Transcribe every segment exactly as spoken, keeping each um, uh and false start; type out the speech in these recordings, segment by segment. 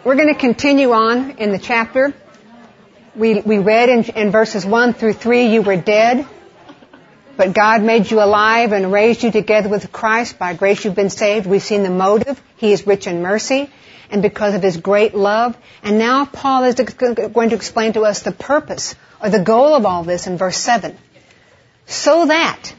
We're going to continue on in the chapter. We, we read in, in verses one through three, you were dead, but God made you alive and raised you together with Christ. By grace you've been saved. We've seen the motive. He is rich in mercy, and because of His great love. And now Paul is going to explain to us the purpose or the goal of all this in verse seven. So that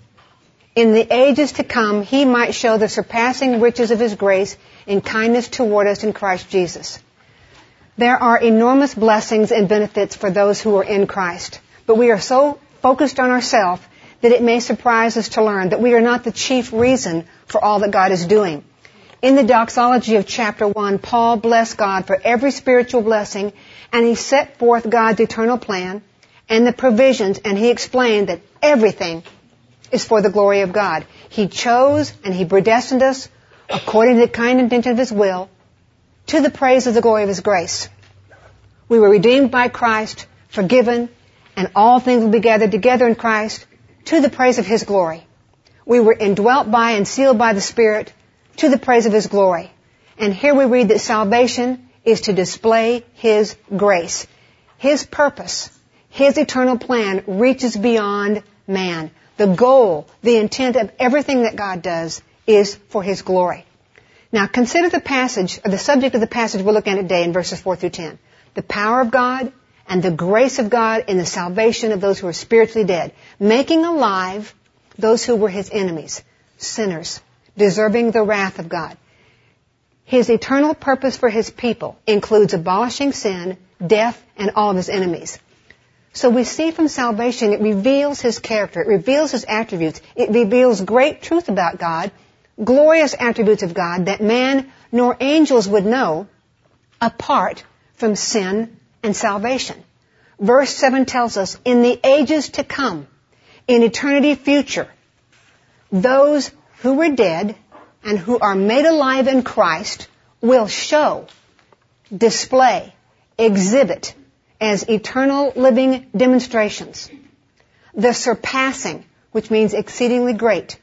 in the ages to come He might show the surpassing riches of His grace in kindness toward us in Christ Jesus. There are enormous blessings and benefits for those who are in Christ, but we are so focused on ourselves that it may surprise us to learn that we are not the chief reason for all that God is doing. In the doxology of chapter one, Paul blessed God for every spiritual blessing, and he set forth God's eternal plan and the provisions, and he explained that everything is for the glory of God. He chose and He predestined us according to the kind intention of His will, to the praise of the glory of His grace. We were redeemed by Christ, forgiven, and all things will be gathered together in Christ to the praise of His glory. We were indwelt by and sealed by the Spirit to the praise of His glory. And here we read that salvation is to display His grace. His purpose, His eternal plan reaches beyond man. The goal, the intent of everything that God does is for His glory. Now consider the passage, or the subject of the passage we're looking at today in verses four through ten. The power of God and the grace of God in the salvation of those who are spiritually dead, making alive those who were His enemies, sinners, deserving the wrath of God. His eternal purpose for His people includes abolishing sin, death, and all of His enemies. So we see from salvation it reveals His character, it reveals His attributes, it reveals great truth about God, glorious attributes of God that man nor angels would know apart from sin and salvation. Verse seven tells us, in the ages to come, in eternity future, those who were dead and who are made alive in Christ will show, display, exhibit as eternal living demonstrations the surpassing, which means exceedingly great,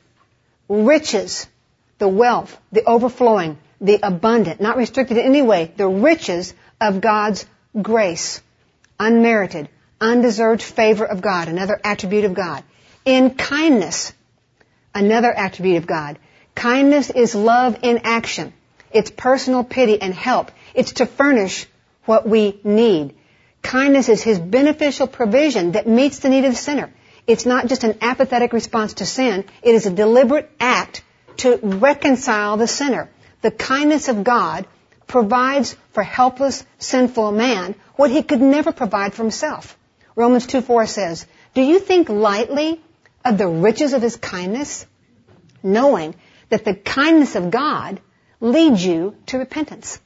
riches, the wealth, the overflowing, the abundant, not restricted in any way, the riches of God's grace, unmerited, undeserved favor of God, another attribute of God. In kindness, another attribute of God. Kindness is love in action. It's personal pity and help. It's to furnish what we need. Kindness is His beneficial provision that meets the need of the sinner. It's not just an apathetic response to sin. It is a deliberate act to reconcile the sinner. The kindness of God provides for helpless, sinful man what He could never provide for Himself. Romans two four says, do you think lightly of the riches of His kindness, knowing that the kindness of God leads you to repentance?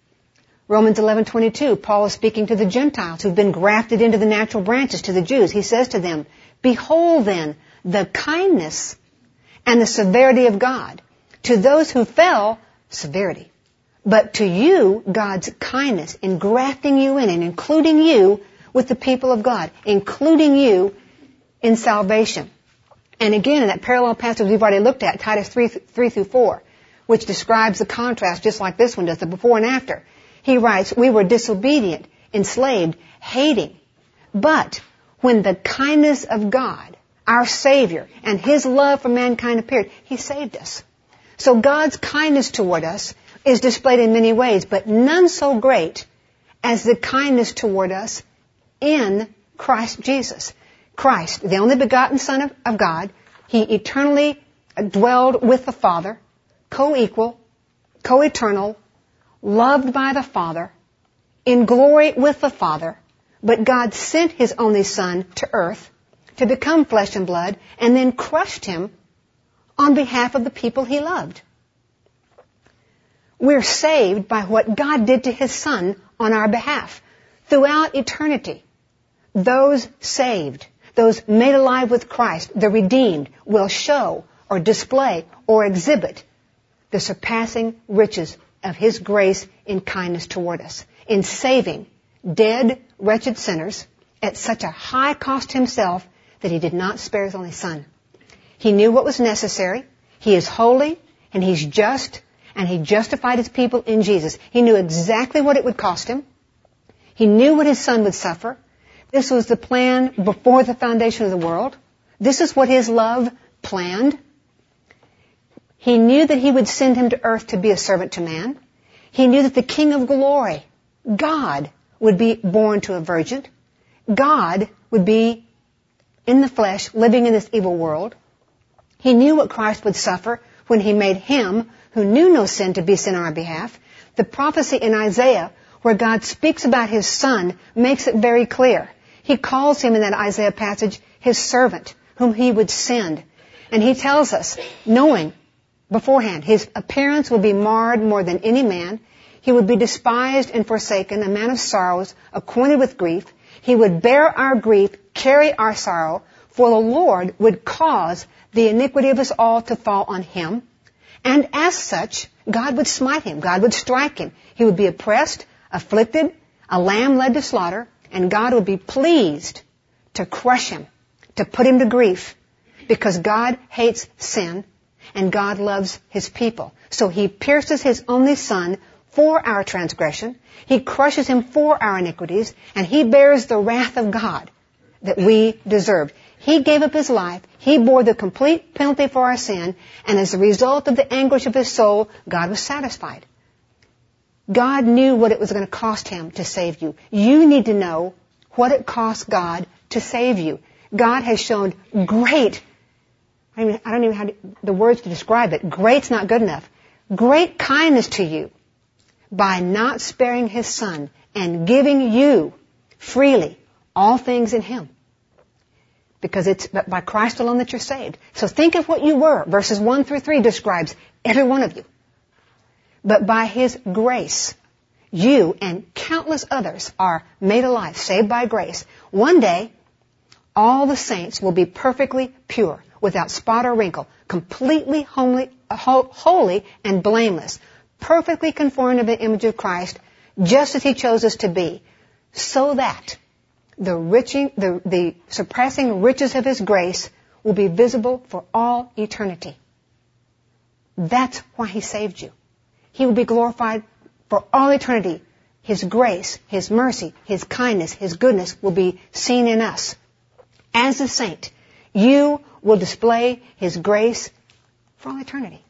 Romans eleven twenty-two, Paul is speaking to the Gentiles who've been grafted into the natural branches, to the Jews. He says to them, behold then the kindness and the severity of God. To those who fell, severity. But to you, God's kindness in grafting you in and including you with the people of God, including you in salvation. And again, in that parallel passage we've already looked at, Titus three, three through four, which describes the contrast just like this one does, the before and after. He writes, we were disobedient, enslaved, hating. But when the kindness of God, our Savior, and His love for mankind appeared, He saved us. So God's kindness toward us is displayed in many ways, but none so great as the kindness toward us in Christ Jesus. Christ, the only begotten Son of, of God, He eternally dwelled with the Father, co-equal, co-eternal, loved by the Father, in glory with the Father, but God sent His only Son to earth to become flesh and blood and then crushed Him on behalf of the people He loved. We're saved by what God did to His Son on our behalf. Throughout eternity, those saved, those made alive with Christ, the redeemed, will show or display or exhibit the surpassing riches of His grace in kindness toward us, in saving dead, wretched sinners at such a high cost Himself that He did not spare His only Son. He knew what was necessary. He is holy and He's just, and He justified His people in Jesus. He knew exactly what it would cost Him. He knew what His Son would suffer. This was the plan before the foundation of the world. This is what His love planned. He knew that He would send Him to earth to be a servant to man. He knew that the King of glory, God, would be born to a virgin. God would be in the flesh, living in this evil world. He knew what Christ would suffer when He made Him, who knew no sin, to be sin on our behalf. The prophecy in Isaiah, where God speaks about His Son, makes it very clear. He calls Him in that Isaiah passage His servant, whom He would send. And He tells us, knowing beforehand, His appearance would be marred more than any man. He would be despised and forsaken, a man of sorrows, acquainted with grief. He would bear our grief, carry our sorrow, for the Lord would cause the iniquity of us all to fall on Him. And as such, God would smite Him. God would strike Him. He would be oppressed, afflicted, a lamb led to slaughter, and God would be pleased to crush Him, to put Him to grief, because God hates sin and God loves His people. So He pierces His only Son for our transgression. He crushes Him for our iniquities, and He bears the wrath of God that we deserved. He gave up His life. He bore the complete penalty for our sin, and as a result of the anguish of His soul, God was satisfied. God knew what it was going to cost Him to save you. You need to know what it cost God to save you. God has shown great, I mean, I don't even have the words to describe it. Great's not good enough. Great kindness to you by not sparing His Son and giving you freely all things in Him. Because it's by Christ alone that you're saved. So think of what you were. Verses one through three describes every one of you. But by His grace, you and countless others are made alive, saved by grace. One day, all the saints will be perfectly pure, without spot or wrinkle, completely homely, holy and blameless, perfectly conformed to the image of Christ, just as He chose us to be, so that the, riching, the, the surpassing riches of His grace will be visible for all eternity. That's why He saved you. He will be glorified for all eternity. His grace, His mercy, His kindness, His goodness will be seen in us. As a saint, you will display His grace for all eternity.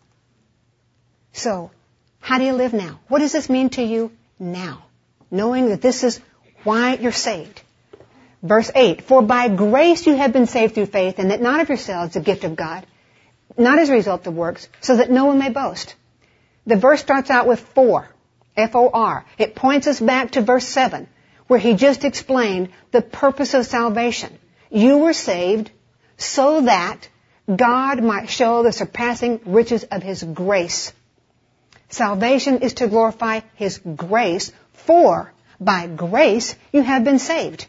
So, how do you live now? What does this mean to you now? Knowing that this is why you're saved. Verse eight, for by grace you have been saved through faith, and that not of yourselves, a gift of God, not as a result of works, so that no one may boast. The verse starts out with for, F O R. It points us back to verse seven, where he just explained the purpose of salvation. You were saved so that God might show the surpassing riches of His grace. Salvation is to glorify His grace, for by grace you have been saved.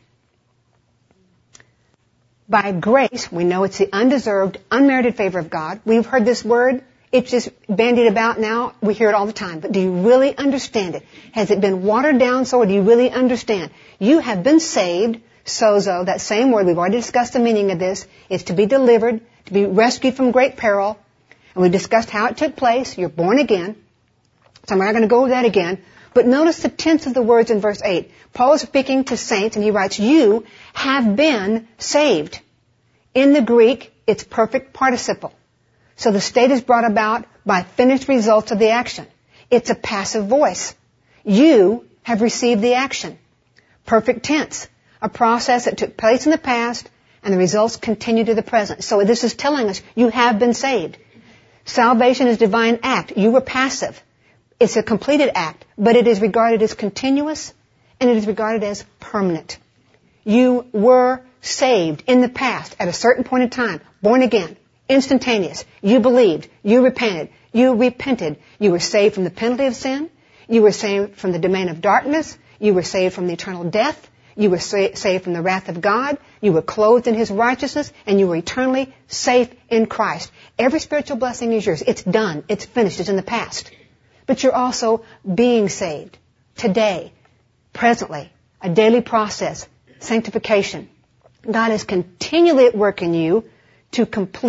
By grace, we know it's the undeserved, unmerited favor of God. We've heard this word. It's just bandied about now. We hear it all the time. But do you really understand it? Has it been watered down so, or do you really understand? You have been saved, sozo, that same word, we've already discussed the meaning of this, is to be delivered, to be rescued from great peril. And we've discussed how it took place. You're born again. So I'm not going to go over that again. But notice the tense of the words in verse eight. Paul is speaking to saints, and he writes, you have been saved. In the Greek, it's perfect participle. So the state is brought about by finished results of the action. It's a passive voice. You have received the action. Perfect tense. A process that took place in the past, and the results continue to the present. So this is telling us you have been saved. Salvation is a divine act. You were passive. It's a completed act, but it is regarded as continuous, and it is regarded as permanent. You were saved in the past at a certain point in time, born again, instantaneous. You believed. You repented. You repented. You were saved from the penalty of sin. You were saved from the domain of darkness. You were saved from the eternal death. You were sa- saved from the wrath of God. You were clothed in His righteousness, and you were eternally safe in Christ. Every spiritual blessing is yours. It's done. It's finished. It's in the past. But you're also being saved today, presently, a daily process, sanctification. God is continually at work in you to complete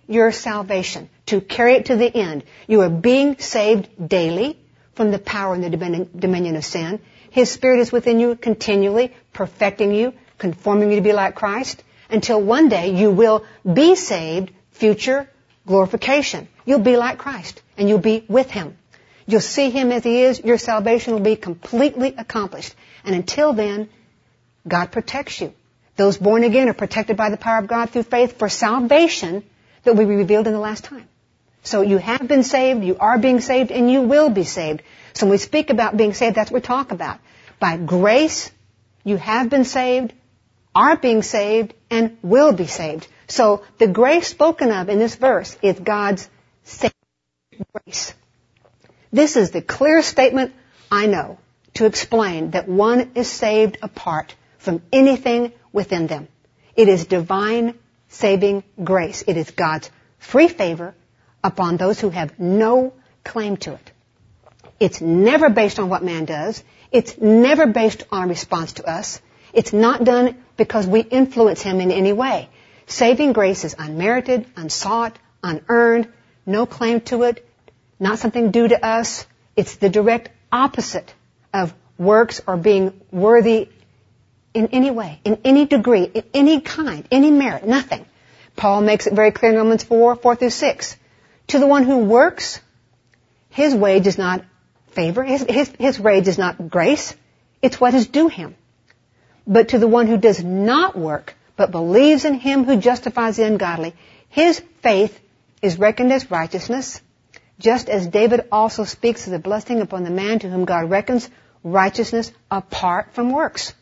your salvation, to carry it to the end. You are being saved daily from the power and the dominion of sin. His Spirit is within you continually, perfecting you, conforming you to be like Christ, until one day you will be saved, future glorification. You'll be like Christ, and you'll be with Him. You'll see Him as He is. Your salvation will be completely accomplished. And until then, God protects you. Those born again are protected by the power of God through faith for salvation that will be revealed in the last time. So you have been saved, you are being saved, and you will be saved. So when we speak about being saved, that's what we talk about. By grace, you have been saved, are being saved, and will be saved. So the grace spoken of in this verse is God's saving grace. This is the clear statement I know to explain that one is saved apart from anything within them. It is divine saving grace. It is God's free favor upon those who have no claim to it. It's never based on what man does. It's never based on a response to us. It's not done because we influence Him in any way. Saving grace is unmerited, unsought, unearned, no claim to it, not something due to us. It's the direct opposite of works or being worthy in any way, in any degree, in any kind, any merit, nothing. Paul makes it very clear in Romans four, four through six. To the one who works, his wage is not favor, his, his, his wage is not grace, it's what is due him. But to the one who does not work, but believes in Him who justifies the ungodly, his faith is reckoned as righteousness, just as David also speaks of the blessing upon the man to whom God reckons righteousness apart from works.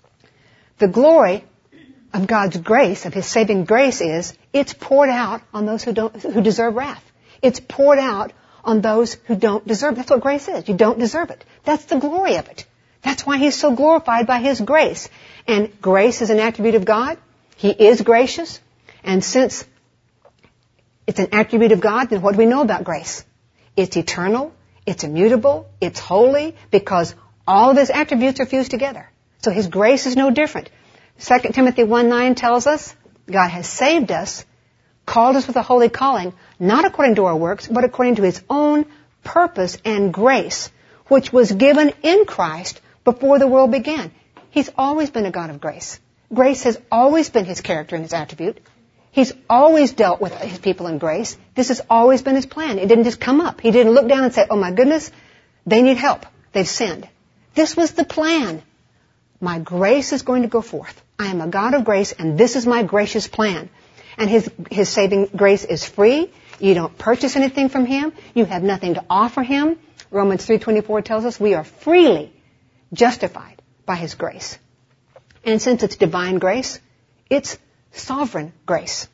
The glory of God's grace, of His saving grace, is it's poured out on those who don't, who deserve wrath. It's poured out on those who don't deserve it. That's what grace is. You don't deserve it. That's the glory of it. That's why He's so glorified by His grace. And grace is an attribute of God. He is gracious. And since it's an attribute of God, then what do we know about grace? It's eternal, it's immutable, it's holy, because all of His attributes are fused together. So His grace is no different. Second Timothy one nine tells us God has saved us, called us with a holy calling, not according to our works, but according to His own purpose and grace, which was given in Christ before the world began. He's always been a God of grace. Grace has always been His character and His attribute. He's always dealt with His people in grace. This has always been His plan. It didn't just come up. He didn't look down and say, oh my goodness, they need help. They've sinned. This was the plan. My grace is going to go forth. I am a God of grace, and this is my gracious plan. And His, His saving grace is free. You don't purchase anything from Him. You have nothing to offer Him. Romans three twenty-four tells us we are freely justified by His grace. And since it's divine grace, it's sovereign grace.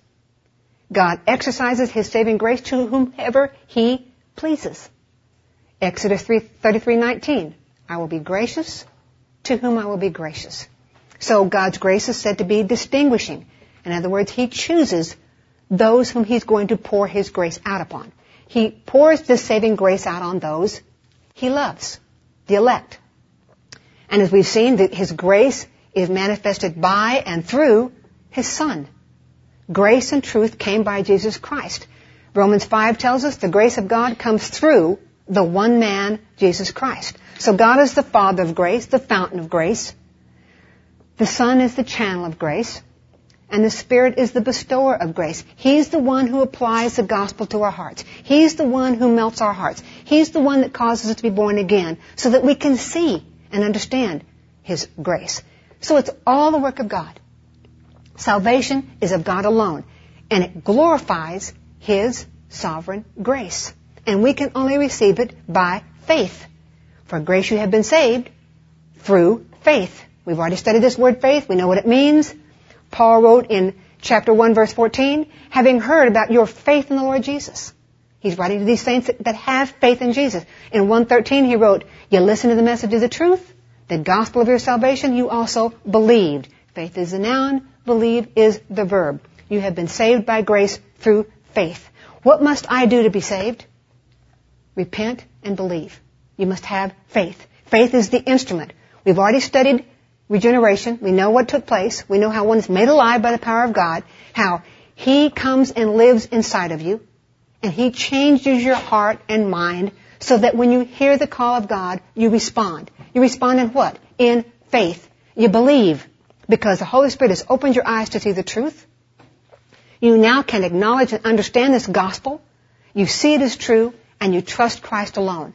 God exercises His saving grace to whomever He pleases. Exodus thirty-three nineteen, I will be gracious to whom I will be gracious. So God's grace is said to be distinguishing. In other words, He chooses those whom He's going to pour His grace out upon. He pours this saving grace out on those He loves, the elect. And as we've seen, that His grace is manifested by and through His Son. Grace and truth came by Jesus Christ. Romans five tells us the grace of God comes through the one man, Jesus Christ. So God is the Father of grace, the fountain of grace. The Son is the channel of grace. And the Spirit is the bestower of grace. He's the one who applies the gospel to our hearts. He's the one who melts our hearts. He's the one that causes us to be born again so that we can see and understand His grace. So it's all the work of God. Salvation is of God alone, and it glorifies His sovereign grace. And we can only receive it by faith. For grace you have been saved through faith. We've already studied this word faith. We know what it means. Paul wrote in chapter one, verse fourteen, having heard about your faith in the Lord Jesus. He's writing to these saints that have faith in Jesus. In one thirteen, he wrote, you listen to the message of the truth, the gospel of your salvation, you also believed. Faith is the noun, believe is the verb. You have been saved by grace through faith. What must I do to be saved? Repent and believe. You must have faith. Faith is the instrument. We've already studied regeneration. We know what took place. We know how one is made alive by the power of God, how He comes and lives inside of you, and He changes your heart and mind so that when you hear the call of God, you respond. You respond in what? In faith. You believe because the Holy Spirit has opened your eyes to see the truth. You now can acknowledge and understand this gospel. You see it as true, and you trust Christ alone.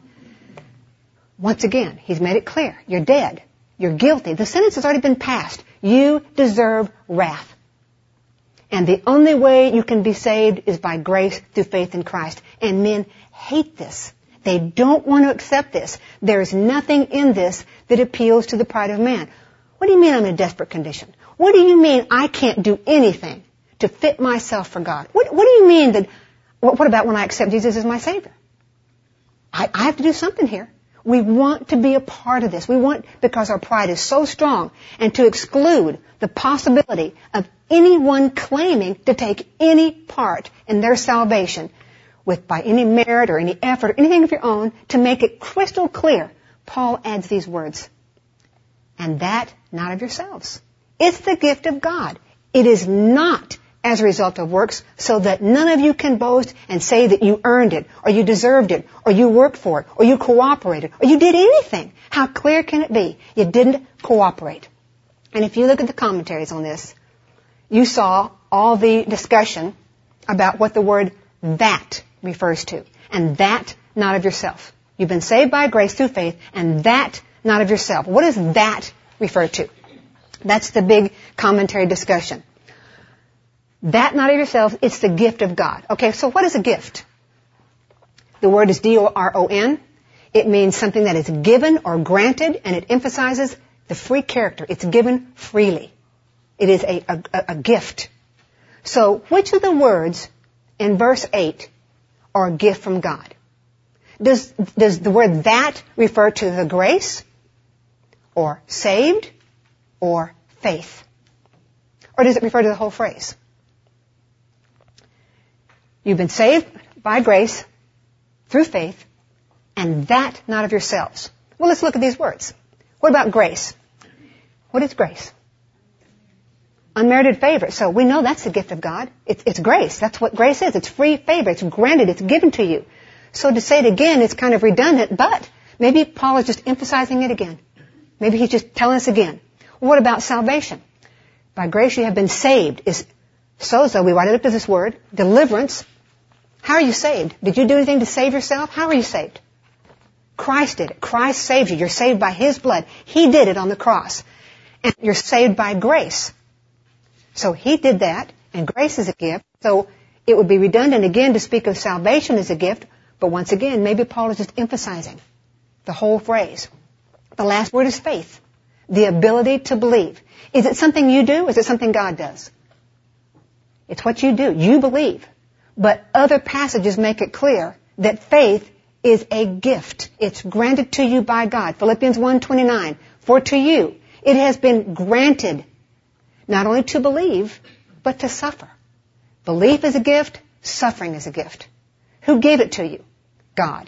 Once again, He's made it clear. You're dead. You're guilty. The sentence has already been passed. You deserve wrath. And the only way you can be saved is by grace through faith in Christ. And men hate this. They don't want to accept this. There's nothing in this that appeals to the pride of man. What do you mean I'm in a desperate condition? What do you mean I can't do anything to fit myself for God? What, what do you mean that, what, what about when I accept Jesus as my Savior? I, I have to do something here. We want to be a part of this. We want, because our pride is so strong, and to exclude the possibility of anyone claiming to take any part in their salvation with by any merit or any effort or anything of your own, to make it crystal clear, Paul adds these words, and that not of yourselves. It's the gift of God. It is not as a result of works, so that none of you can boast and say that you earned it, or you deserved it, or you worked for it, or you cooperated, or you did anything. How clear can it be? You didn't cooperate. And if you look at the commentaries on this, you saw all the discussion about what the word that refers to. And that not of yourself. You've been saved by grace through faith, and that not of yourself. What does that refer to? That's the big commentary discussion. That not of yourselves, it's the gift of God. Okay, so what is a gift? The word is D O R O N. It means something that is given or granted, and it emphasizes the free character. It's given freely. It is a, a, a gift. So which of the words in verse eight are a gift from God? Does, does the word that refer to the grace, or saved, or faith? Or does it refer to the whole phrase? You've been saved by grace through faith, and that not of yourselves. Well, let's look at these words. What about grace? What is grace? Unmerited favor. So we know that's the gift of God. It's, it's grace. That's what grace is. It's free favor. It's granted. It's given to you. So to say it again, it's kind of redundant, but maybe Paul is just emphasizing it again. Maybe he's just telling us again. What about salvation? By grace you have been saved. Is sozo, we write it up to this word, deliverance. How are you saved? Did you do anything to save yourself? How are you saved? Christ did it. Christ saved you. You're saved by His blood. He did it on the cross. And you're saved by grace. So He did that, and grace is a gift. So it would be redundant again to speak of salvation as a gift, but once again, maybe Paul is just emphasizing the whole phrase. The last word is faith. The ability to believe. Is it something you do? Is it something God does? It's what you do. You believe. But other passages make it clear that faith is a gift. It's granted to you by God. Philippians one twenty-nine. For to you it has been granted not only to believe, but to suffer. Belief is a gift. Suffering is a gift. Who gave it to you? God.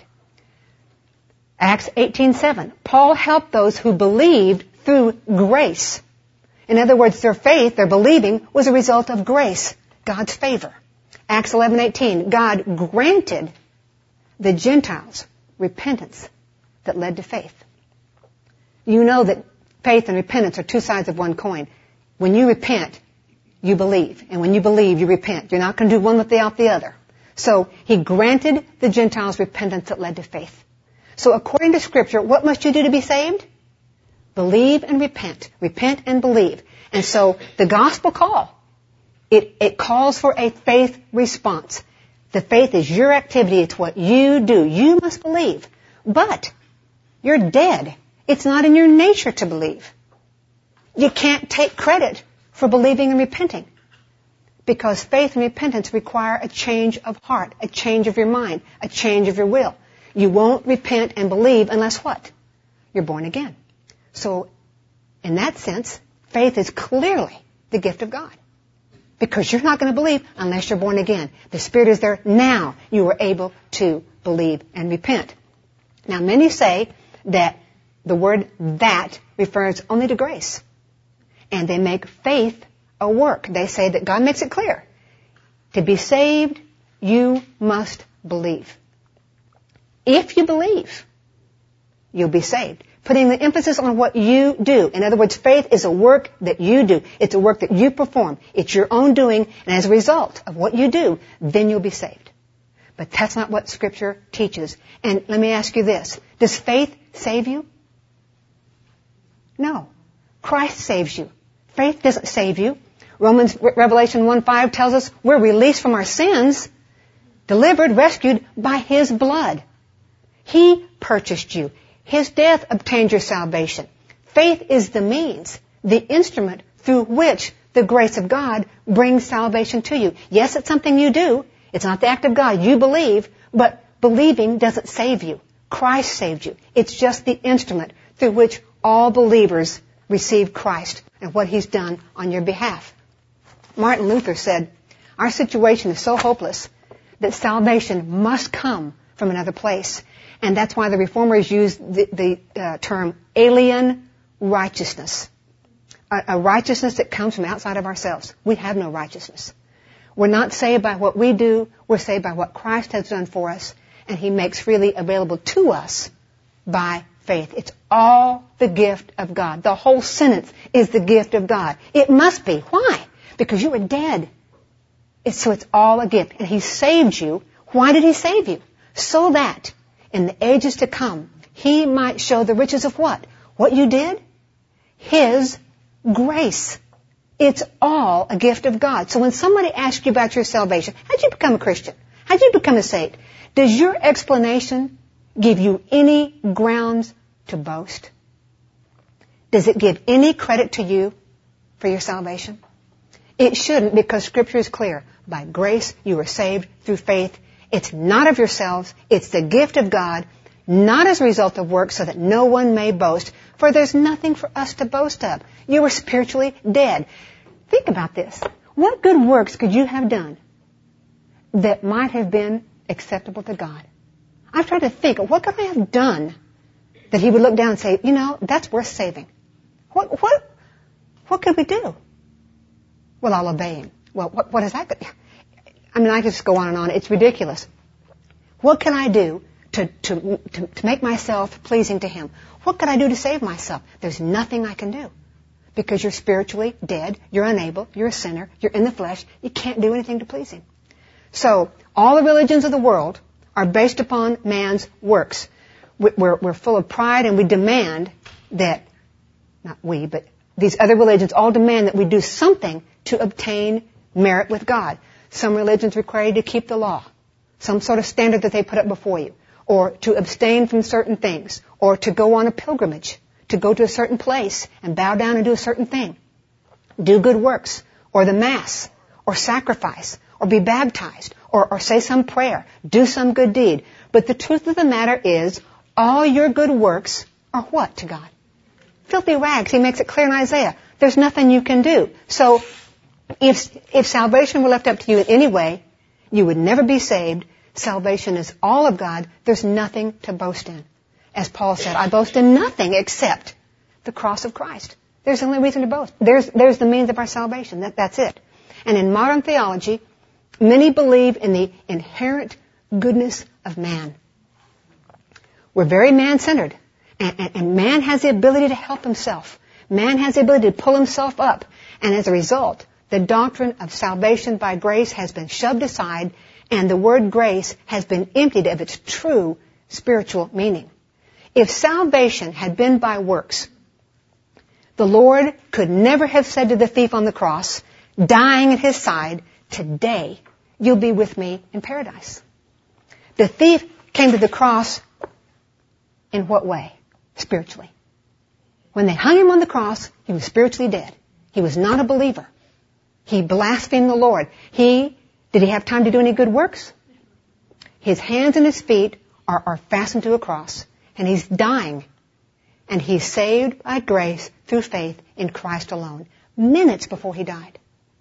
Acts eighteen seven. Paul helped those who believed through grace. In other words, their faith, their believing, was a result of grace, God's favor. Acts eleven eighteen. God granted the Gentiles repentance that led to faith. You know that faith and repentance are two sides of one coin. When you repent, you believe. And when you believe, you repent. You're not going to do one without the other. So He granted the Gentiles repentance that led to faith. So according to Scripture, what must you do to be saved? Believe and repent. Repent and believe. And so the gospel call, it, it calls for a faith response. The faith is your activity. It's what you do. You must believe. But you're dead. It's not in your nature to believe. You can't take credit for believing and repenting. Because faith and repentance require a change of heart, a change of your mind, a change of your will. You won't repent and believe unless what? You're born again. So, in that sense, faith is clearly the gift of God. Because you're not going to believe unless you're born again. The Spirit is there now. You are able to believe and repent. Now, many say that the word that refers only to grace. And they make faith a work. They say that God makes it clear. To be saved, you must believe. If you believe, you'll be saved. Putting the emphasis on what you do. In other words, faith is a work that you do. It's a work that you perform. It's your own doing, and as a result of what you do, then you'll be saved. But that's not what Scripture teaches. And let me ask you this. Does faith save you? No. Christ saves you. Faith doesn't save you. Romans, Revelation one five tells us we're released from our sins, delivered, rescued by His blood. He purchased you. His death obtained your salvation. Faith is the means, the instrument through which the grace of God brings salvation to you. Yes, it's something you do. It's not the act of God. You believe, but believing doesn't save you. Christ saved you. It's just the instrument through which all believers receive Christ and what He's done on your behalf. Martin Luther said, our situation is so hopeless that salvation must come from another place. And that's why the Reformers used the, the uh, term alien righteousness. A, a righteousness that comes from outside of ourselves. We have no righteousness. We're not saved by what we do. We're saved by what Christ has done for us. And He makes freely available to us by faith. It's all the gift of God. The whole sentence is the gift of God. It must be. Why? Because you were dead. It's, so it's all a gift. And He saved you. Why did He save you? So that in the ages to come, He might show the riches of what? What you did? His grace. It's all a gift of God. So when somebody asks you about your salvation, how'd you become a Christian? How'd you become a saint? Does your explanation give you any grounds to boast? Does it give any credit to you for your salvation? It shouldn't, because Scripture is clear. By grace you are saved through faith. It's not of yourselves. It's the gift of God, not as a result of works, so that no one may boast. For there's nothing for us to boast of. You were spiritually dead. Think about this. What good works could you have done that might have been acceptable to God? I've tried to think, what could I have done that He would look down and say, you know, that's worth saving? What, what, what could we do? Well, I'll obey Him. Well, what, what is that? I mean, I could just go on and on. It's ridiculous. What can I do to, to, to, to make myself pleasing to Him? What can I do to save myself? There's nothing I can do. Because you're spiritually dead, you're unable, you're a sinner, you're in the flesh, you can't do anything to please Him. So, all the religions of the world are based upon man's works. We're, we're full of pride, and we demand that, not we, but these other religions all demand that we do something to obtain merit with God. Some religions require you to keep the law, some sort of standard that they put up before you, or to abstain from certain things, or to go on a pilgrimage, to go to a certain place and bow down and do a certain thing. Do good works, or the Mass, or sacrifice, or be baptized, or, or say some prayer, do some good deed. But the truth of the matter is, all your good works are what to God? Filthy rags. He makes it clear in Isaiah. There's nothing you can do. So, if, if salvation were left up to you in any way, you would never be saved. Salvation is all of God. There's nothing to boast in. As Paul said, I boast in nothing except the cross of Christ. There's the only reason to boast. There's, there's the means of our salvation. That, that's it. And in modern theology, many believe in the inherent goodness of man. We're very man-centered. And, and, and man has the ability to help himself. Man has the ability to pull himself up. And as a result, the doctrine of salvation by grace has been shoved aside, and the word grace has been emptied of its true spiritual meaning. If salvation had been by works, the Lord could never have said to the thief on the cross, dying at His side, today you'll be with me in paradise. The thief came to the cross in what way? Spiritually. When they hung Him on the cross, He was spiritually dead. He was not a believer. He blasphemed the Lord. He, did He have time to do any good works? His hands and His feet are, are fastened to a cross. And He's dying. And He's saved by grace through faith in Christ alone. Minutes before He died.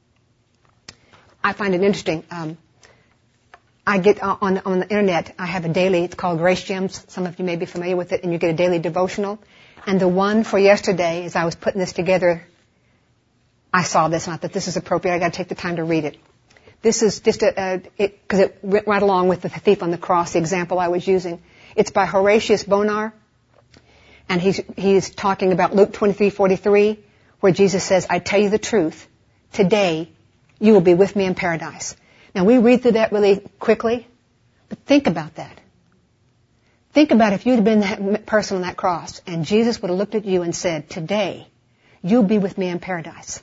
I find it interesting. Um, I get on, on the internet, I have a daily, it's called Grace Gems. Some of you may be familiar with it. And you get a daily devotional. And the one for yesterday, as I was putting this together, I saw this and I thought this is appropriate. I've got to take the time to read it. This is just a, because it, it went right along with the thief on the cross, the example I was using. It's by Horatius Bonar, and he's, he's talking about Luke twenty-three forty-three, where Jesus says, I tell you the truth, today you will be with me in paradise. Now we read through that really quickly, but think about that. Think about if you'd have been that person on that cross, and Jesus would have looked at you and said, today you'll be with me in paradise.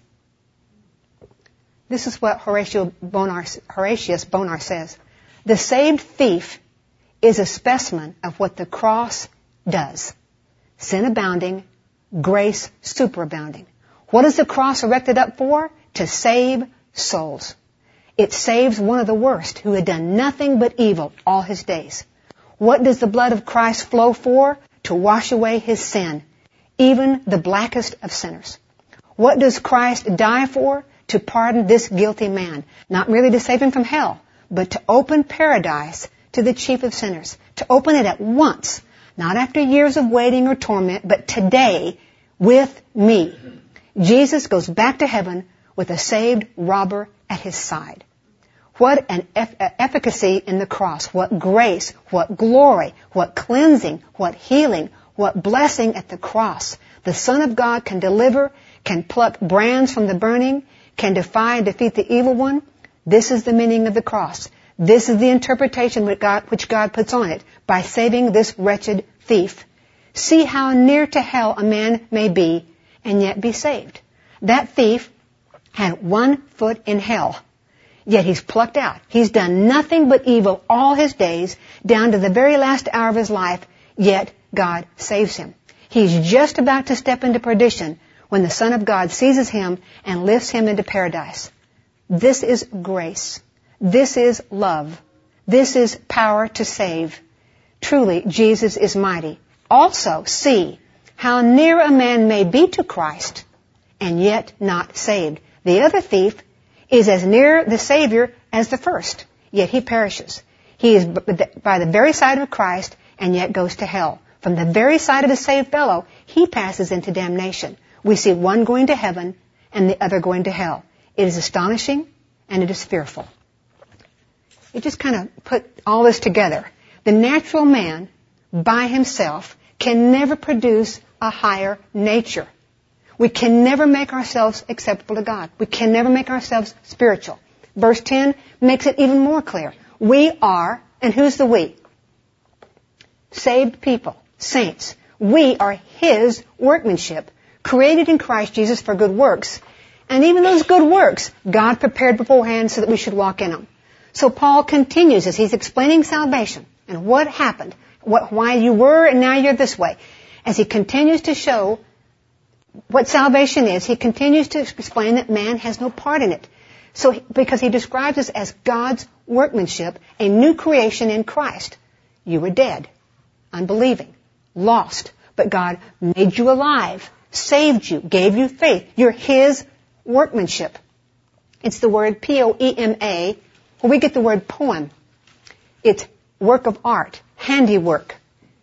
This is what Horatius Bonar, Horatius Bonar says. The saved thief is a specimen of what the cross does. Sin abounding, grace superabounding. What is the cross erected up for? To save souls. It saves one of the worst who had done nothing but evil all his days. What does the blood of Christ flow for? To wash away his sin, even the blackest of sinners. What does Christ die for? To pardon this guilty man, not merely to save him from hell, but to open paradise to the chief of sinners, to open it at once, not after years of waiting or torment, but today with me. Jesus goes back to heaven with a saved robber at his side. What an eff- efficacy in the cross, what grace, what glory, what cleansing, what healing, what blessing at the cross. The Son of God can deliver, can pluck brands from the burning, can defy and defeat the evil one. This is the meaning of the cross. This is the interpretation which God, which God puts on it by saving this wretched thief. See how near to hell a man may be and yet be saved. That thief had one foot in hell, yet he's plucked out. He's done nothing but evil all his days, down to the very last hour of his life, yet God saves him. He's just about to step into perdition when the Son of God seizes him and lifts him into paradise. This is grace. This is love. This is power to save. Truly, Jesus is mighty. Also, see how near a man may be to Christ and yet not saved. The other thief is as near the Savior as the first, yet he perishes. He is by the very side of Christ and yet goes to hell. From the very side of the saved fellow, he passes into damnation. We see one going to heaven and the other going to hell. It is astonishing and it is fearful. It just kind of put all this together. The natural man by himself can never produce a higher nature. We can never make ourselves acceptable to God. We can never make ourselves spiritual. Verse ten makes it even more clear. We are, and who's the we? Saved people, saints. We are His workmanship, created in Christ Jesus for good works. And even those good works, God prepared beforehand so that we should walk in them. So Paul continues as he's explaining salvation and what happened, what, why you were and now you're this way. As he continues to show what salvation is, he continues to explain that man has no part in it. So, because he describes us as God's workmanship, a new creation in Christ. You were dead, unbelieving, lost, but God made you alive, saved you, gave you faith. You're His workmanship. It's the word P O E M A, where we get the word poem. It's work of art, handiwork.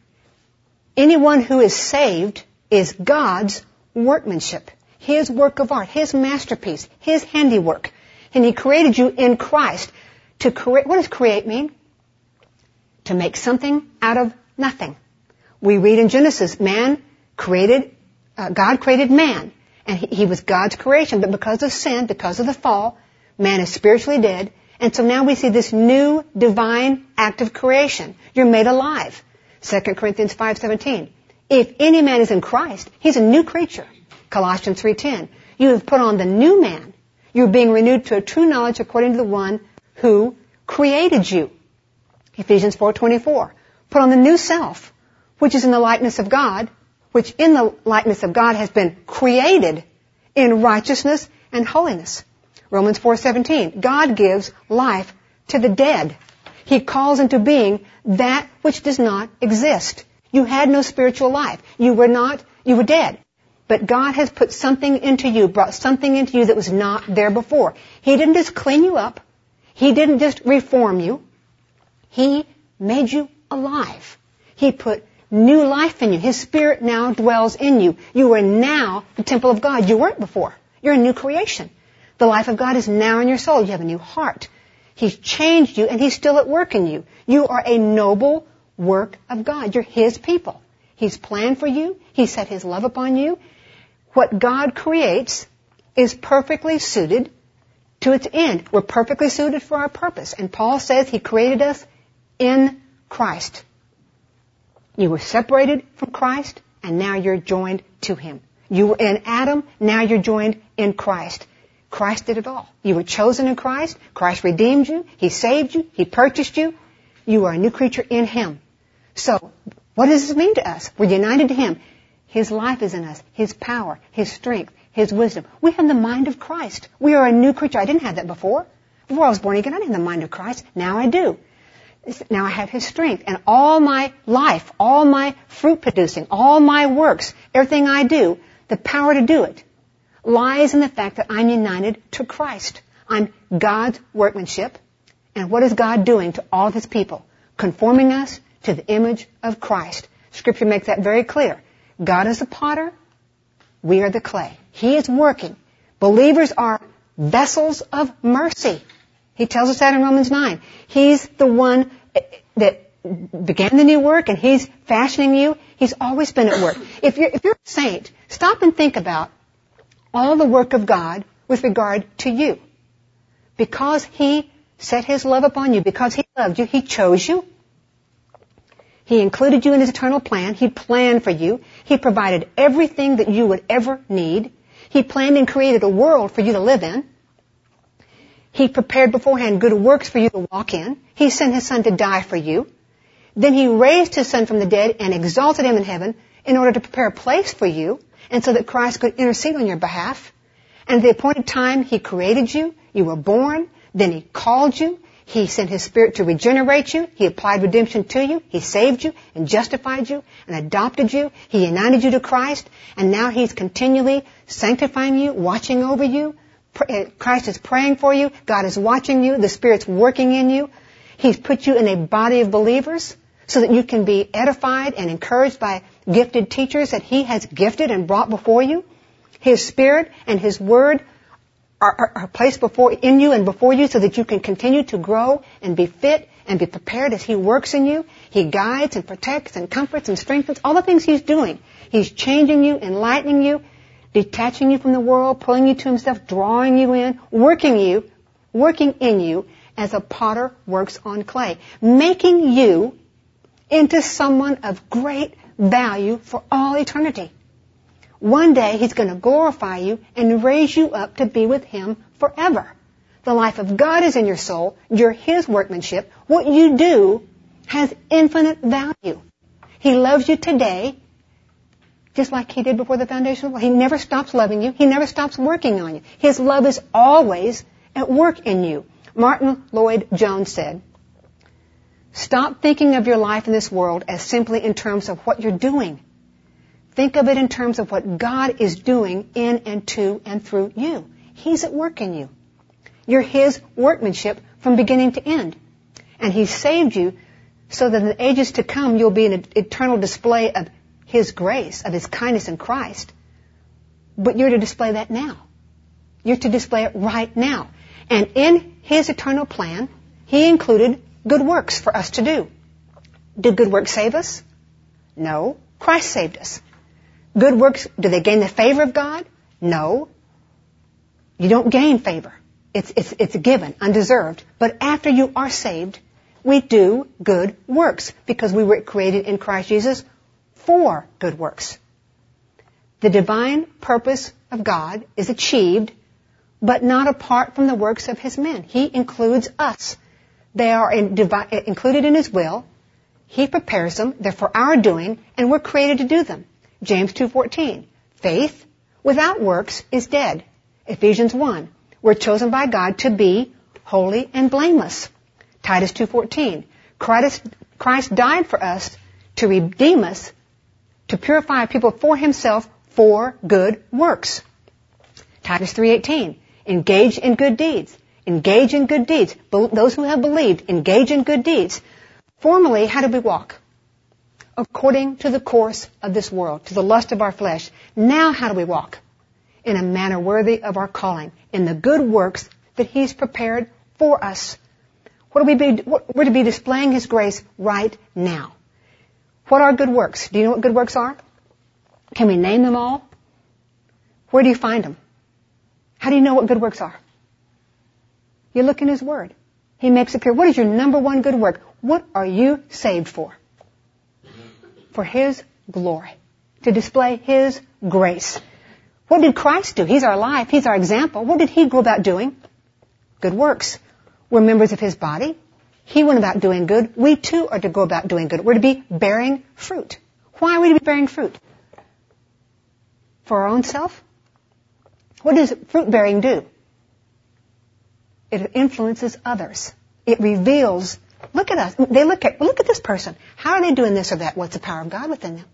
Anyone who is saved is God's workmanship, His work of art, His masterpiece, His handiwork. And He created you in Christ to create. What does create mean? To make something out of nothing. We read in Genesis, man created, uh, God created man. And he, he was God's creation, but because of sin, because of the fall, man is spiritually dead. And so now we see this new divine act of creation. You're made alive. Second Corinthians five seventeen. If any man is in Christ, he's a new creature. Colossians three ten. You have put on the new man. You're being renewed to a true knowledge according to the one who created you. Ephesians four twenty-four. Put on the new self, which is in the likeness of God, which in the likeness of God has been created in righteousness and holiness. Romans four seventeen. God gives life to the dead. He calls into being that which does not exist. You had no spiritual life. You were not, you were dead. But God has put something into you, brought something into you that was not there before. He didn't just clean you up. He didn't just reform you. He made you alive. He put new life in you. His Spirit now dwells in you. You are now the temple of God. You weren't before. You're a new creation. The life of God is now in your soul. You have a new heart. He's changed you, and He's still at work in you. You are a noble work of God. You're His people. He's planned for you. He set His love upon you. What God creates is perfectly suited to its end. We're perfectly suited for our purpose. And Paul says He created us in Christ. You were separated from Christ, and now you're joined to Him. You were in Adam, now you're joined in Christ. Christ did it all. You were chosen in Christ. Christ redeemed you. He saved you. He purchased you. You are a new creature in Him. So, what does this mean to us? We're united to Him. His life is in us. His power, His strength, His wisdom. We have the mind of Christ. We are a new creature. I didn't have that before. Before I was born again, I didn't have the mind of Christ. Now I do. Now I have His strength. And all my life, all my fruit producing, all my works, everything I do, the power to do it, lies in the fact that I'm united to Christ. I'm God's workmanship. And what is God doing to all of His people? Conforming us to the image of Christ. Scripture makes that very clear. God is the potter. We are the clay. He is working. Believers are vessels of mercy. He tells us that in Romans nine. He's the one that began the new work, and He's fashioning you. He's always been at work. If you're, if you're a saint, stop and think about all the work of God with regard to you. Because He set His love upon you, because He loved you, He chose you. He included you in His eternal plan. He planned for you. He provided everything that you would ever need. He planned and created a world for you to live in. He prepared beforehand good works for you to walk in. He sent His Son to die for you. Then He raised His Son from the dead and exalted Him in heaven in order to prepare a place for you, and so that Christ could intercede on your behalf. And at the appointed time, He created you. You were born. Then He called you. He sent His Spirit to regenerate you. He applied redemption to you. He saved you and justified you and adopted you. He united you to Christ. And now He's continually sanctifying you, watching over you. Christ is praying for you. God is watching you. The Spirit's working in you. He's put you in a body of believers so that you can be edified and encouraged by gifted teachers that He has gifted and brought before you. His Spirit and His Word are, are, are placed before in you and before you so that you can continue to grow and be fit and be prepared as He works in you. He guides and protects and comforts and strengthens, all the things He's doing. He's changing you, enlightening you, detaching you from the world, pulling you to Himself, drawing you in, working you, working in you as a potter works on clay, making you into someone of great value for all eternity. One day He's going to glorify you and raise you up to be with Him forever. The life of God is in your soul. You're His workmanship. What you do has infinite value. He loves you today just like He did before the foundation of the world. He never stops loving you. He never stops working on you. His love is always at work in you. Martin Lloyd-Jones said, "Stop thinking of your life in this world as simply in terms of what you're doing. Think of it in terms of what God is doing in and to and through you. He's at work in you. You're His workmanship from beginning to end. And He saved you so that in the ages to come you'll be an eternal display of His grace, of His kindness in Christ. But you're to display that now. You're to display it right now. And in His eternal plan, He included good works for us to do. Did good works save us? No. Christ saved us. Good works, do they gain the favor of God? No. You don't gain favor. It's, it's, it's given, undeserved. But after you are saved, we do good works because we were created in Christ Jesus for good works. The divine purpose of God is achieved, but not apart from the works of His men. He includes us. They are in, divi- included in His will. He prepares them. They're for our doing, and we're created to do them. James two fourteen. Faith without works is dead. Ephesians one. We're chosen by God to be holy and blameless. Titus two fourteen. Christ, Christ died for us to redeem us, to purify people for Himself for good works. Titus three eighteen. Engage in good deeds. Engage in good deeds. Those who have believed, engage in good deeds. Formerly, how did we walk? According to the course of this world, to the lust of our flesh. Now how do we walk? In a manner worthy of our calling, in the good works that He's prepared for us. What are we be, what, we're to be displaying His grace right now. What are good works? Do you know what good works are? Can we name them all? Where do you find them? How do you know what good works are? You look in His Word. He makes it clear. What is your number one good work? What are you saved for? For His glory. To display His grace. What did Christ do? He's our life. He's our example. What did He go about doing? Good works. We're members of His body. He went about doing good. We too are to go about doing good. We're to be bearing fruit. Why are we to be bearing fruit? For our own self? What does fruit bearing do? It influences others. It reveals, look at us. They look at, look at this person. How are they doing this or that? What's the power of God within them?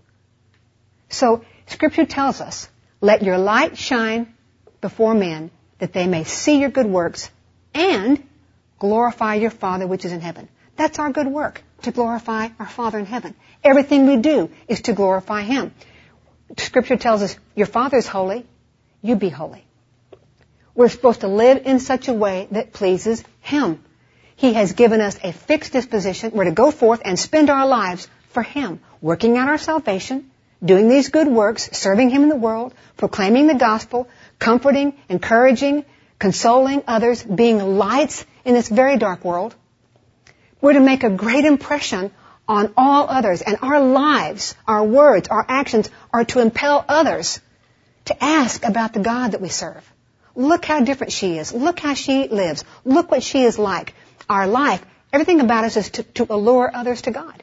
So, Scripture tells us, let your light shine before men that they may see your good works and glorify your Father which is in heaven. That's our good work, to glorify our Father in heaven. Everything we do is to glorify Him. Scripture tells us, your Father is holy, you be holy. We're supposed to live in such a way that pleases Him. He has given us a fixed disposition. We're to go forth and spend our lives for Him, working out our salvation, doing these good works, serving Him in the world, proclaiming the gospel, comforting, encouraging, consoling others, being lights in this very dark world. We're to make a great impression on all others, and our lives, our words, our actions are to impel others to ask about the God that we serve. Look how different she is. Look how she lives. Look what she is like. Our life, everything about us is to, to allure others to God.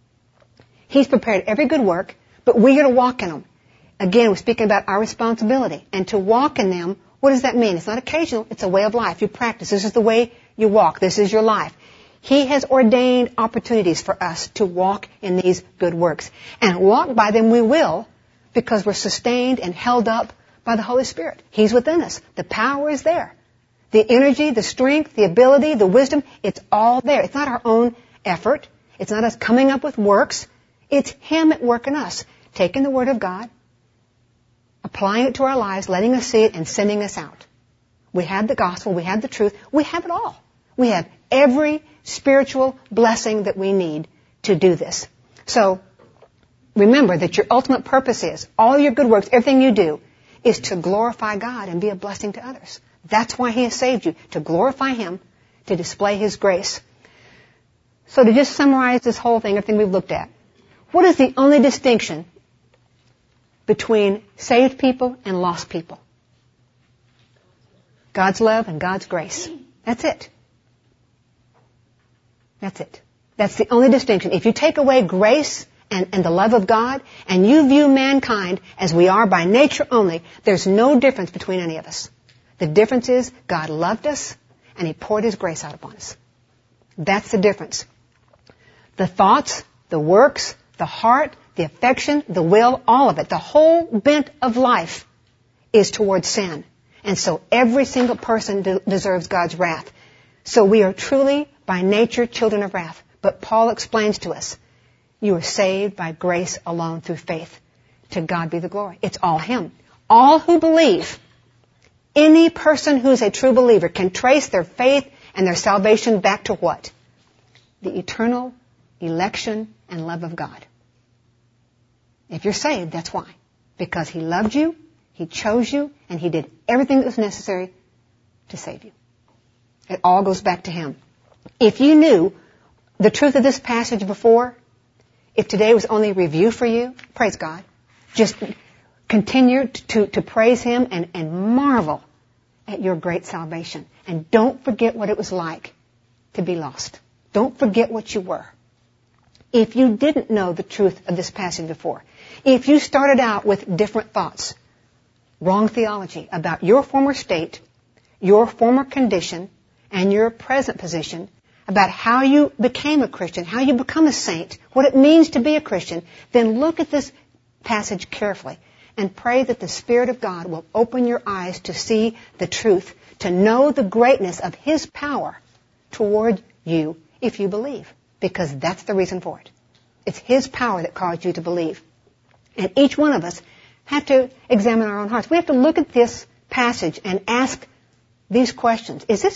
He's prepared every good work, but we are to walk in them. Again, we're speaking about our responsibility. And to walk in them, what does that mean? It's not occasional. It's a way of life. You practice. This is the way you walk. This is your life. He has ordained opportunities for us to walk in these good works. And walk by them we will, because we're sustained and held up by the Holy Spirit. He's within us. The power is there. The energy, the strength, the ability, the wisdom, it's all there. It's not our own effort. It's not us coming up with works. It's Him at work in us, taking the Word of God, applying it to our lives, letting us see it, and sending us out. We have the gospel. We have the truth. We have it all. We have every spiritual blessing that we need to do this. So, remember that your ultimate purpose is, all your good works, everything you do, is to glorify God and be a blessing to others. That's why He has saved you, to glorify Him, to display His grace. So to just summarize this whole thing, everything we've looked at, what is the only distinction between saved people and lost people? God's love and God's grace. That's it. That's it. That's the only distinction. If you take away grace and, and the love of God, and you view mankind as we are by nature only, there's no difference between any of us. The difference is God loved us, and He poured His grace out upon us. That's the difference. The thoughts, the works, the heart, the affection, the will, all of it, the whole bent of life is towards sin. And so every single person de- deserves God's wrath. So we are truly, by nature, children of wrath. But Paul explains to us, you are saved by grace alone through faith. To God be the glory. It's all Him. All who believe, any person who's a true believer can trace their faith and their salvation back to what? The eternal election and love of God. If you're saved, that's why. Because He loved you, He chose you, and He did everything that was necessary to save you. It all goes back to Him. If you knew the truth of this passage before, if today was only a review for you, praise God. Just continue to, to praise Him and, and marvel at your great salvation. And don't forget what it was like to be lost. Don't forget what you were. If you didn't know the truth of this passage before, if you started out with different thoughts, wrong theology about your former state, your former condition, and your present position, about how you became a Christian, how you become a saint, what it means to be a Christian, then look at this passage carefully and pray that the Spirit of God will open your eyes to see the truth, to know the greatness of His power toward you if you believe, because that's the reason for it. It's His power that caused you to believe. And each one of us have to examine our own hearts. We have to look at this passage and ask these questions. Is this,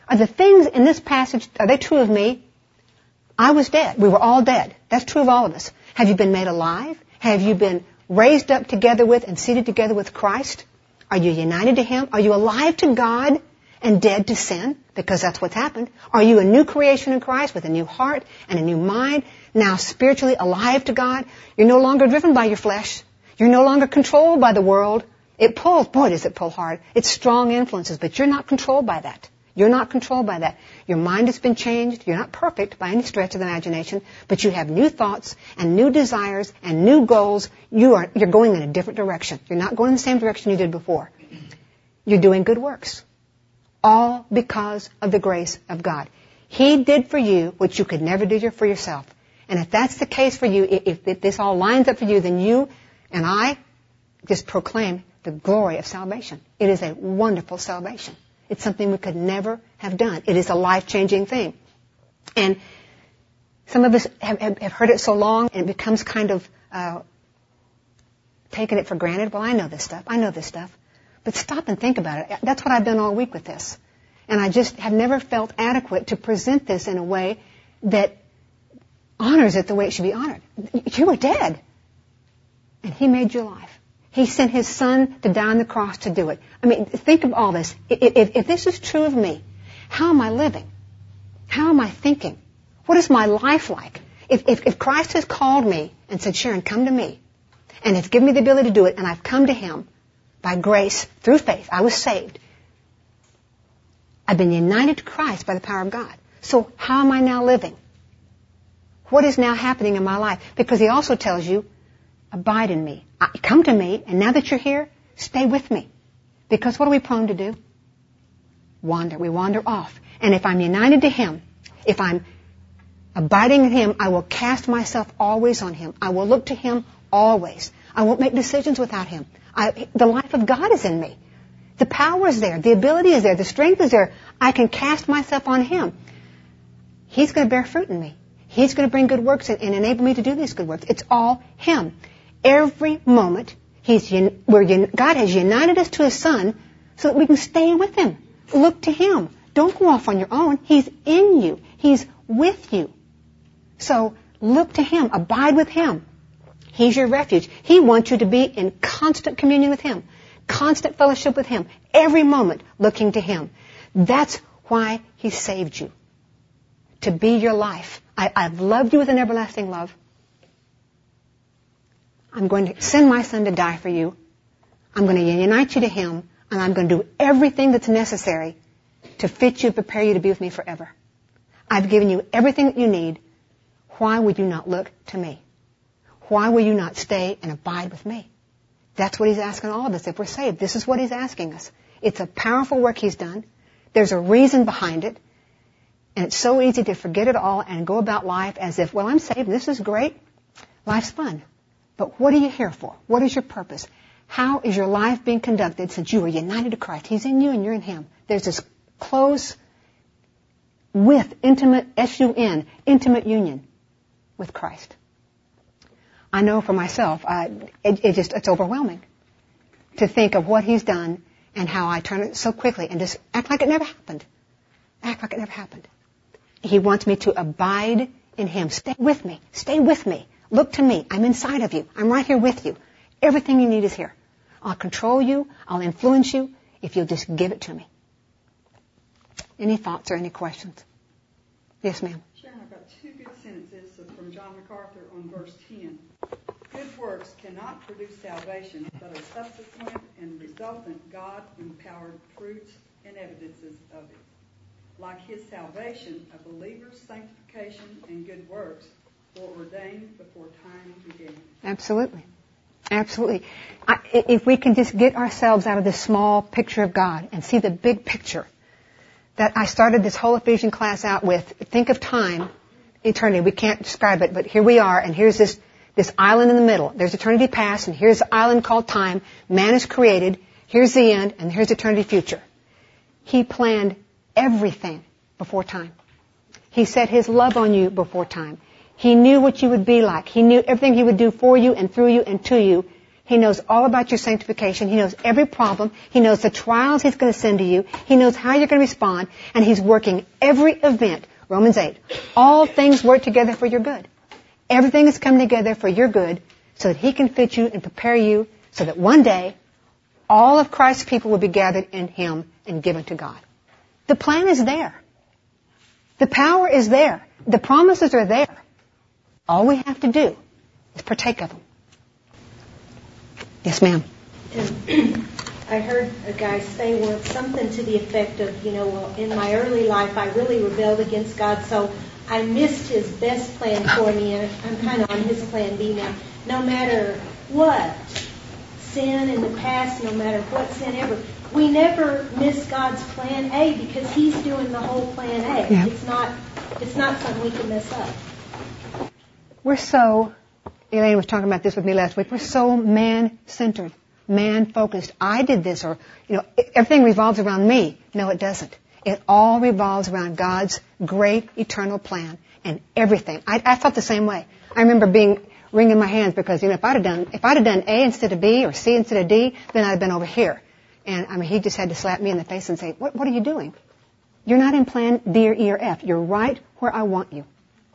Are the things in this passage, are they true of me? I was dead. We were all dead. That's true of all of us. Have you been made alive? Have you been raised up together with and seated together with Christ? Are you united to Him? Are you alive to God and dead to sin? Because that's what's happened. Are you a new creation in Christ with a new heart and a new mind? Now spiritually alive to God? You're no longer driven by your flesh. You're no longer controlled by the world. It pulls. Boy, does it pull hard. It's strong influences, but you're not controlled by that. You're not controlled by that. Your mind has been changed. You're not perfect by any stretch of the imagination, but you have new thoughts and new desires and new goals. You are, you're going in a different direction. You're not going in the same direction you did before. You're doing good works. All because of the grace of God. He did for you what you could never do for yourself. And if that's the case for you, if, if this all lines up for you, then you and I just proclaim the glory of salvation. It is a wonderful salvation. It's something we could never have done. It is a life-changing thing. And some of us have, have, have heard it so long and it becomes kind of uh, taking it for granted. Well, I know this stuff. I know this stuff. But stop and think about it. That's what I've done all week with this. And I just have never felt adequate to present this in a way that honors it the way it should be honored. You were dead. And He made you alive. He sent His Son to die on the cross to do it. I mean, think of all this. If, if, if this is true of me, how am I living? How am I thinking? What is my life like? If, if, if Christ has called me and said, Sharon, come to me, and has given me the ability to do it, and I've come to Him by grace, through faith, I was saved. I've been united to Christ by the power of God. So how am I now living? What is now happening in my life? Because He also tells you, abide in me. Come to me, and now that you're here, stay with me. Because what are we prone to do? Wander. We wander off. And if I'm united to Him, if I'm abiding in Him, I will cast myself always on Him. I will look to Him always. I won't make decisions without Him. I, the life of God is in me. The power is there. The ability is there. The strength is there. I can cast myself on Him. He's going to bear fruit in me. He's going to bring good works and, and enable me to do these good works. It's all Him. Every moment, He's we're, God has united us to His Son so that we can stay with Him. Look to Him. Don't go off on your own. He's in you. He's with you. So look to Him. Abide with Him. He's your refuge. He wants you to be in constant communion with Him, constant fellowship with Him, every moment looking to Him. That's why He saved you, to be your life. I, I've loved you with an everlasting love. I'm going to send my Son to die for you. I'm going to unite you to Him, and I'm going to do everything that's necessary to fit you, prepare you to be with me forever. I've given you everything that you need. Why would you not look to me? Why will you not stay and abide with me? That's what He's asking all of us if we're saved. This is what He's asking us. It's a powerful work He's done. There's a reason behind it. And it's so easy to forget it all and go about life as if, well, I'm saved and this is great. Life's fun. But what are you here for? What is your purpose? How is your life being conducted since you are united to Christ? He's in you and you're in Him. There's this close, with, intimate, S U N, intimate union with Christ. I know for myself, I, it, it just, it's overwhelming to think of what He's done and how I turn it so quickly and just act like it never happened. Act like it never happened. He wants me to abide in Him. Stay with me. Stay with me. Look to me. I'm inside of you. I'm right here with you. Everything you need is here. I'll control you. I'll influence you if you'll just give it to me. Any thoughts or any questions? Yes, ma'am. Sharon, I've got two good sentences from John MacArthur on verse ten. Good works cannot produce salvation, but are subsequent and resultant God-empowered fruits and evidences of it. Like His salvation, a believer's sanctification and good works were ordained before time began. Absolutely. Absolutely. I, if we can just get ourselves out of this small picture of God and see the big picture that I started this whole Ephesians class out with, think of time, eternity. We can't describe it, but here we are, and here's this, this island in the middle. There's eternity past, and here's the island called time. Man is created. Here's the end, and here's eternity future. He planned everything before time. He set His love on you before time. He knew what you would be like. He knew everything He would do for you and through you and to you. He knows all about your sanctification. He knows every problem. He knows the trials He's going to send to you. He knows how you're going to respond. And He's working every event. Romans eight. All things work together for your good. Everything has come together for your good so that He can fit you and prepare you so that one day all of Christ's people will be gathered in Him and given to God. The plan is there. The power is there. The promises are there. All we have to do is partake of them. Yes, ma'am. I heard a guy say once something to the effect of, you know, well, in my early life I really rebelled against God, so I missed His best plan for me, and I'm kind of on His plan B now. No matter what sin in the past, no matter what sin ever, we never miss God's plan A because He's doing the whole plan A. Yeah. It's not, it's not something we can mess up. We're so, Elaine was talking about this with me last week, we're so man-centered, man-focused. I did this, or, you know, everything revolves around me. No, it doesn't. It all revolves around God's great eternal plan and everything. I, I felt the same way. I remember being, wringing my hands because, you know, if I'd have done, if I'd have done A instead of B or C instead of D, then I'd have been over here. And, I mean, He just had to slap me in the face and say, what, what are you doing? You're not in plan D or E or F. You're right where I want you.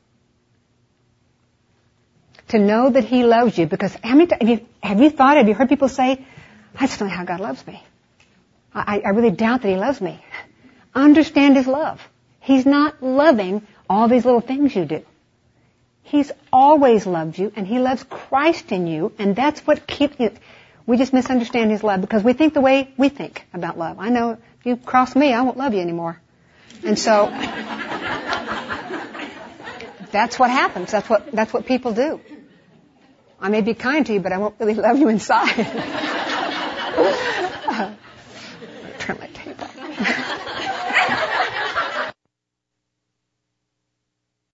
To know that He loves you, because how many times, have you, have you thought, have you heard people say, I just don't know how God loves me. I, I really doubt that He loves me. Understand His love. He's not loving all these little things you do. He's always loved you, and He loves Christ in you, and that's what keeps you. We just misunderstand His love because we think the way we think about love. I know if you cross me, I won't love you anymore. And so, that's what happens. That's what, that's what people do. I may be kind to you, but I won't really love you inside.